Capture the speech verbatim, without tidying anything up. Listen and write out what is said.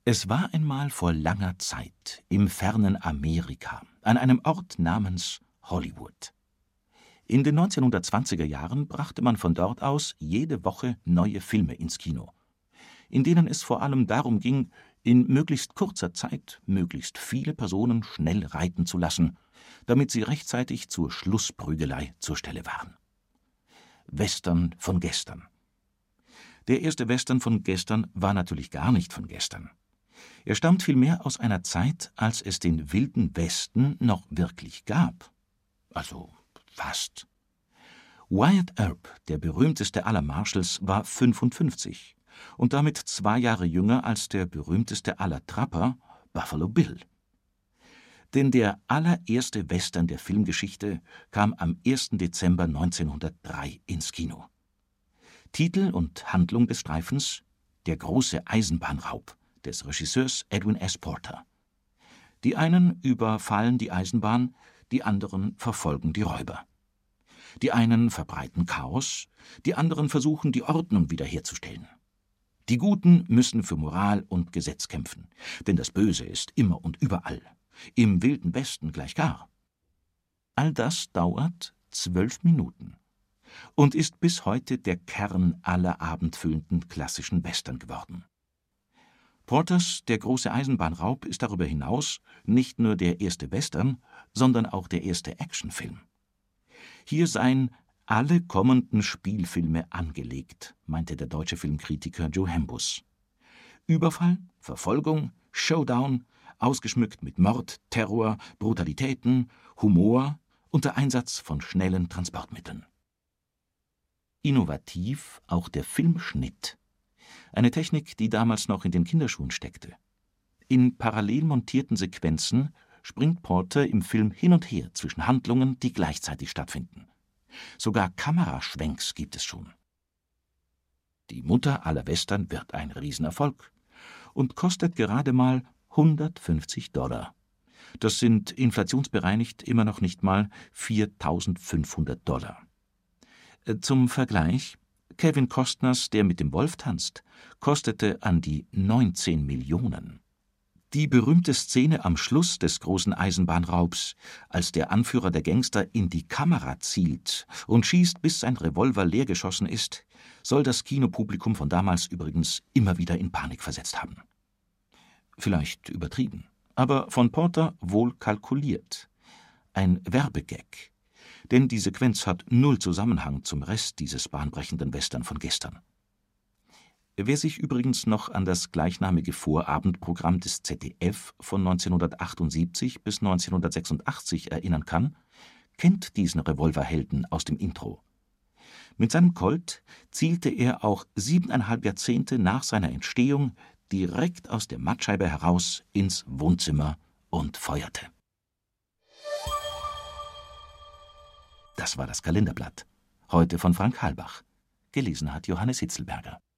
Es war einmal vor langer Zeit im fernen Amerika, an einem Ort namens Hollywood. In den neunzehnhundertzwanziger Jahren brachte man von dort aus jede Woche neue Filme ins Kino, in denen es vor allem darum ging, in möglichst kurzer Zeit möglichst viele Personen schnell reiten zu lassen, damit sie rechtzeitig zur Schlussprügelei zur Stelle waren. Western von gestern. Der erste Western von gestern war natürlich gar nicht von gestern. Er stammt vielmehr aus einer Zeit, als es den Wilden Westen noch wirklich gab. Also fast. Wyatt Earp, der berühmteste aller Marshalls, war fünfundfünfzig und damit zwei Jahre jünger als der berühmteste aller Trapper, Buffalo Bill. Denn der allererste Western der Filmgeschichte kam am ersten Dezember neunzehnhundertdrei ins Kino. Titel und Handlung des Streifens: Der große Eisenbahnraub des Regisseurs Edwin S. Porter. Die einen überfallen die Eisenbahn, die anderen verfolgen die Räuber. Die einen verbreiten Chaos, die anderen versuchen, die Ordnung wiederherzustellen. Die Guten müssen für Moral und Gesetz kämpfen, denn das Böse ist immer und überall, im Wilden Westen gleich gar. All das dauert zwölf Minuten und ist bis heute der Kern aller abendfüllenden klassischen Western geworden. Porters Der große Eisenbahnraub ist darüber hinaus nicht nur der erste Western, sondern auch der erste Actionfilm. Hier seien alle kommenden Spielfilme angelegt, meinte der deutsche Filmkritiker Joe Hembus. Überfall, Verfolgung, Showdown, ausgeschmückt mit Mord, Terror, Brutalitäten, Humor unter Einsatz von schnellen Transportmitteln. Innovativ auch der Filmschnitt. Eine Technik, die damals noch in den Kinderschuhen steckte. In parallel montierten Sequenzen springt Porter im Film hin und her zwischen Handlungen, die gleichzeitig stattfinden. Sogar Kameraschwenks gibt es schon. Die Mutter aller Western wird ein Riesenerfolg und kostet gerade mal hundertfünfzig Dollar. Das sind inflationsbereinigt immer noch nicht mal viertausendfünfhundert Dollar. Zum Vergleich: Kevin Costners Der mit dem Wolf tanzt kostete an die neunzehn Millionen. Die berühmte Szene am Schluss des großen Eisenbahnraubs, als der Anführer der Gangster in die Kamera zielt und schießt, bis sein Revolver leer geschossen ist, soll das Kinopublikum von damals übrigens immer wieder in Panik versetzt haben. Vielleicht übertrieben, aber von Porter wohl kalkuliert. Ein Werbegag. Denn die Sequenz hat null Zusammenhang zum Rest dieses bahnbrechenden Western von gestern. Wer sich übrigens noch an das gleichnamige Vorabendprogramm des Z D F von neunzehnhundertachtundsiebzig bis neunzehnhundertsechsundachtzig erinnern kann, kennt diesen Revolverhelden aus dem Intro. Mit seinem Colt zielte er auch siebeneinhalb Jahrzehnte nach seiner Entstehung direkt aus der Mattscheibe heraus ins Wohnzimmer und feuerte. Das war das Kalenderblatt. Heute von Frank Halbach. Gelesen hat Johannes Hitzelberger.